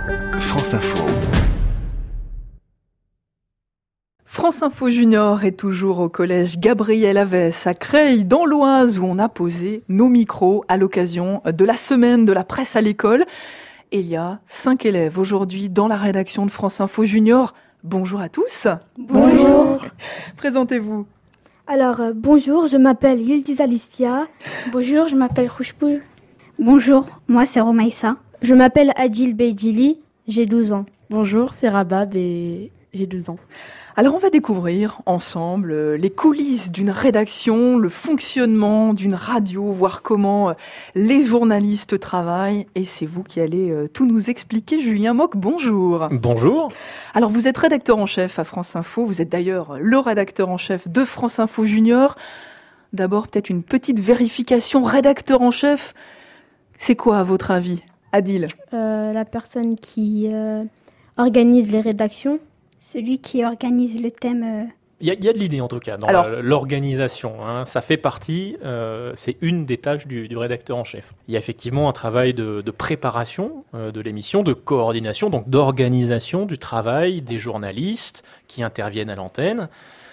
France Info. France Info Junior est toujours au collège Gabriel Havès à Creil, dans l'Oise, où on a posé nos micros à l'occasion de la semaine de la presse à l'école. Et il y a 5 élèves aujourd'hui dans la rédaction de France Info Junior. Bonjour à tous. Bonjour. Présentez-vous. Alors, bonjour, je m'appelle Yildiz Alistia. Bonjour, je m'appelle Khouchpoul. Bonjour, moi c'est Romaïssa. Je m'appelle Adil Bejdili, j'ai 12 ans. Bonjour, c'est Rabab et j'ai 12 ans. Alors on va découvrir ensemble les coulisses d'une rédaction, le fonctionnement d'une radio, voir comment les journalistes travaillent. Et c'est vous qui allez tout nous expliquer. Julien Mock, bonjour. Bonjour. Alors vous êtes rédacteur en chef à France Info, vous êtes d'ailleurs le rédacteur en chef de France Info Junior. D'abord peut-être une petite vérification, rédacteur en chef, c'est quoi à votre avis, Adil ? La personne qui organise les rédactions. Celui qui organise le thème. Il y a de l'idée en tout cas dans l'organisation. Ça fait partie, c'est une des tâches du rédacteur en chef. Il y a effectivement un travail de préparation de l'émission, de coordination, donc d'organisation du travail des journalistes qui interviennent à l'antenne,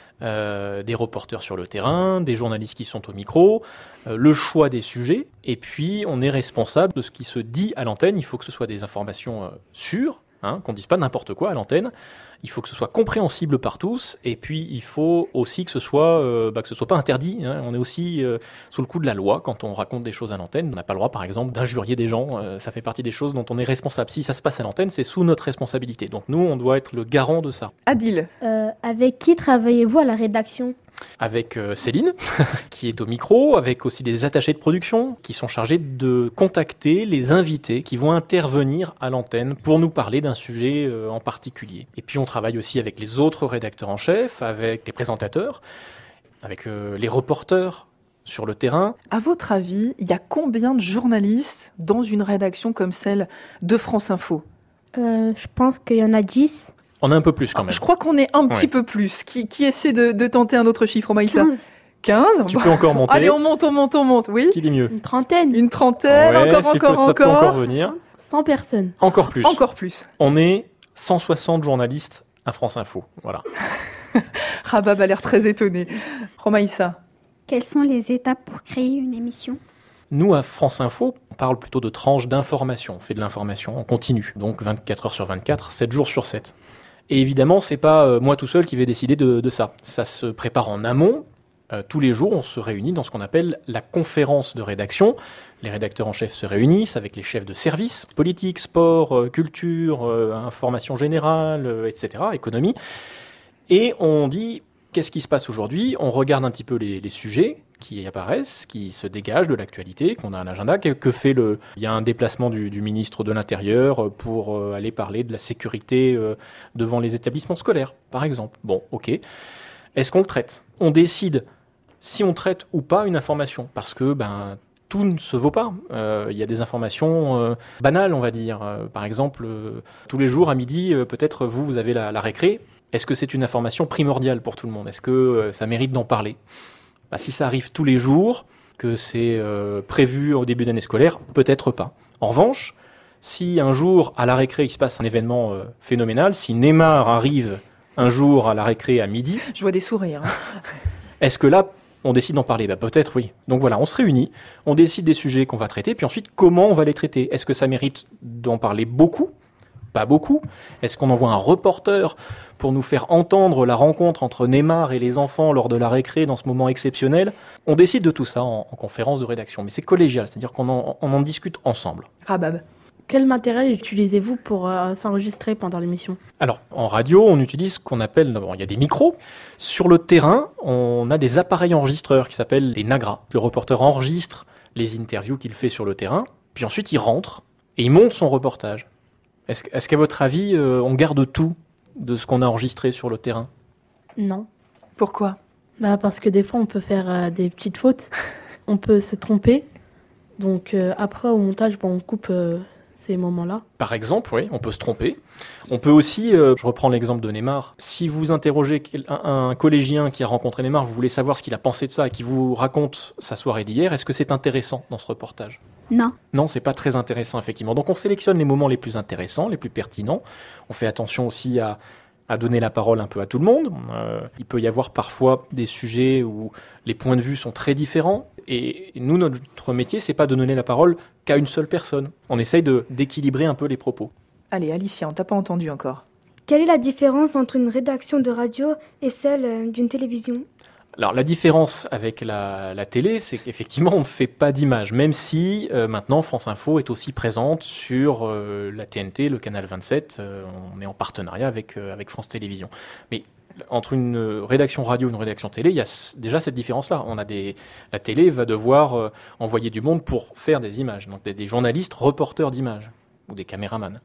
des reporters sur le terrain, des journalistes qui sont au micro, le choix des sujets. Et puis on est responsable de ce qui se dit à l'antenne. Il faut que ce soit des informations sûres. Qu'on ne dise pas n'importe quoi à l'antenne. Il faut que ce soit compréhensible par tous, et puis il faut aussi que ce soit pas interdit. On est aussi sous le coup de la loi quand on raconte des choses à l'antenne. On n'a pas le droit, par exemple, d'injurier des gens. Ça fait partie des choses dont on est responsable. Si ça se passe à l'antenne, c'est sous notre responsabilité. Donc nous, on doit être le garant de ça. Adil. Avec qui travaillez-vous à la rédaction ? Avec Céline, qui est au micro, avec aussi des attachés de production qui sont chargés de contacter les invités qui vont intervenir à l'antenne pour nous parler d'un sujet en particulier. Et puis on travaille aussi avec les autres rédacteurs en chef, avec les présentateurs, avec les reporters sur le terrain. À votre avis, il y a combien de journalistes dans une rédaction comme celle de France Info ? Je pense qu'il y en a 10. On a un peu plus quand même. Je crois qu'on est un petit peu plus. Qui essaie de tenter un autre chiffre, Maïssa ? 15 ? Tu peux encore monter. Allez, on monte, oui. Qui dit mieux ? Une trentaine. Ouais, ça peut encore venir. 100 personnes. Encore plus. On est 160 journalistes à France Info. Voilà. Rabab a l'air très étonné. Romaïssa. Quelles sont les étapes pour créer une émission ? Nous, à France Info, on parle plutôt de tranches d'information. On fait de l'information en continu. Donc 24 heures sur 24, 7 jours sur 7. Et évidemment, c'est pas moi tout seul qui vais décider de ça. Ça se prépare en amont. Tous les jours, on se réunit dans ce qu'on appelle la conférence de rédaction. Les rédacteurs en chef se réunissent avec les chefs de service, politique, sport, culture, information générale, etc., économie. Et on dit, qu'est-ce qui se passe aujourd'hui ? On regarde un petit peu les sujets qui apparaissent, qui se dégagent de l'actualité, qu'on a un agenda. Que fait Il y a un déplacement du ministre de l'Intérieur pour aller parler de la sécurité devant les établissements scolaires, par exemple. Bon, ok. Est-ce qu'on le traite ? On décide si on traite ou pas une information, parce que tout ne se vaut pas. Il y a des informations banales, on va dire. Par exemple, tous les jours à midi, peut-être vous avez la récré. Est-ce que c'est une information primordiale pour tout le monde ? Est-ce que ça mérite d'en parler ? Si ça arrive tous les jours, que c'est prévu au début d'année scolaire, peut-être pas. En revanche, si un jour, à la récré, il se passe un événement phénoménal, si Neymar arrive un jour à la récré à midi... Je vois des sourires. Est-ce que là, on décide d'en parler ? Peut-être, oui. Donc voilà, on se réunit, on décide des sujets qu'on va traiter, puis ensuite, comment on va les traiter ? Est-ce que ça mérite d'en parler beaucoup ? Pas beaucoup. Est-ce qu'on envoie un reporter pour nous faire entendre la rencontre entre Neymar et les enfants lors de la récré dans ce moment exceptionnel ? On décide de tout ça en conférence de rédaction, mais c'est collégial, c'est-à-dire qu'on en discute ensemble. Rabab. Quel matériel utilisez-vous pour s'enregistrer pendant l'émission ? Alors, en radio, on utilise ce qu'on appelle... il y a des micros. Sur le terrain, on a des appareils enregistreurs qui s'appellent les Nagra. Le reporter enregistre les interviews qu'il fait sur le terrain, puis ensuite il rentre et il monte son reportage. Est-ce qu'à votre avis, on garde tout de ce qu'on a enregistré sur le terrain ? Non. Pourquoi ? Parce que des fois, on peut faire des petites fautes. On peut se tromper. Donc après, au montage, on coupe ces moments-là? Par exemple, oui, on peut se tromper. On peut aussi, je reprends l'exemple de Neymar, si vous interrogez un collégien qui a rencontré Neymar, vous voulez savoir ce qu'il a pensé de ça et qui vous raconte sa soirée d'hier, est-ce que c'est intéressant dans ce reportage? Non. Non, c'est pas très intéressant, effectivement. Donc on sélectionne les moments les plus intéressants, les plus pertinents. On fait attention aussi à donner la parole un peu à tout le monde. Il peut y avoir parfois des sujets où les points de vue sont très différents. Et nous, notre métier, c'est pas de donner la parole qu'à une seule personne. On essaye d'équilibrer un peu les propos. Allez, Alicia, on t'a pas entendu encore. Quelle est la différence entre une rédaction de radio et celle d'une télévision? Alors la différence avec la télé, c'est qu'effectivement on ne fait pas d'image, même si maintenant France Info est aussi présente sur la TNT, le canal 27, on est en partenariat avec France Télévisions. Mais entre une rédaction radio et une rédaction télé, il y a déjà cette différence-là. La télé va devoir envoyer du monde pour faire des images, donc des journalistes reporters d'images ou des caméramans.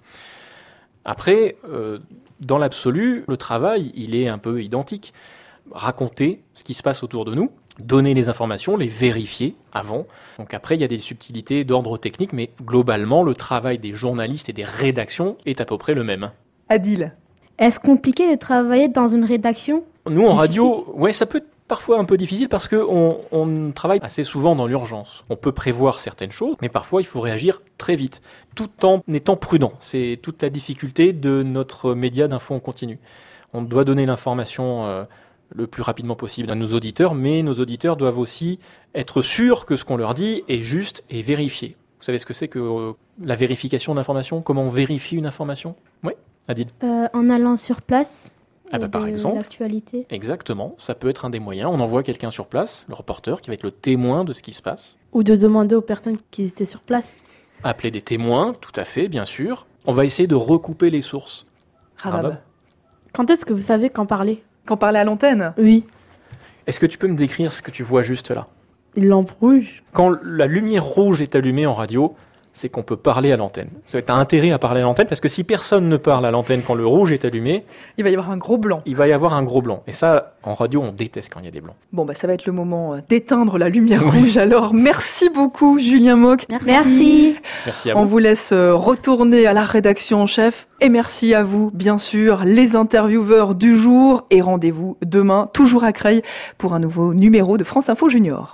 Après, dans l'absolu, le travail, il est un peu identique. Raconter ce qui se passe autour de nous, donner les informations, les vérifier avant. Donc après, il y a des subtilités d'ordre technique, mais globalement, le travail des journalistes et des rédactions est à peu près le même. Adil. Est-ce compliqué de travailler dans une rédaction? Nous, en radio, ouais, ça peut être parfois un peu difficile parce qu'on travaille assez souvent dans l'urgence. On peut prévoir certaines choses, mais parfois, il faut réagir très vite, tout en étant prudent. C'est toute la difficulté de notre média d'info en continu. On doit donner l'information le plus rapidement possible à nos auditeurs, mais nos auditeurs doivent aussi être sûrs que ce qu'on leur dit est juste et vérifié. Vous savez ce que c'est que la vérification d'informations? Comment on vérifie une information? Oui, Adil. En allant sur place. Par exemple, l'actualité. Exactement, ça peut être un des moyens. On envoie quelqu'un sur place, le reporter, qui va être le témoin de ce qui se passe. Ou de demander aux personnes qui étaient sur place. Appeler des témoins, tout à fait, bien sûr. On va essayer de recouper les sources. Rabab. Quand est-ce que vous savez qu'en parler? Qu'en parler à l'antenne? Oui. Est-ce que tu peux me décrire ce que tu vois juste là? Une lampe rouge. Quand la lumière rouge est allumée en radio, c'est qu'on peut parler à l'antenne. Tu as intérêt à parler à l'antenne parce que si personne ne parle à l'antenne quand le rouge est allumé, il va y avoir un gros blanc. Il va y avoir un gros blanc. Et ça, en radio, on déteste quand il y a des blancs. Bon, ça va être le moment d'éteindre la lumière rouge. Alors, merci beaucoup, Julien Mock. Merci. Merci à vous. On vous laisse retourner à la rédaction en chef. Et merci à vous, bien sûr, les intervieweurs du jour. Et rendez-vous demain, toujours à Creil, pour un nouveau numéro de France Info Junior.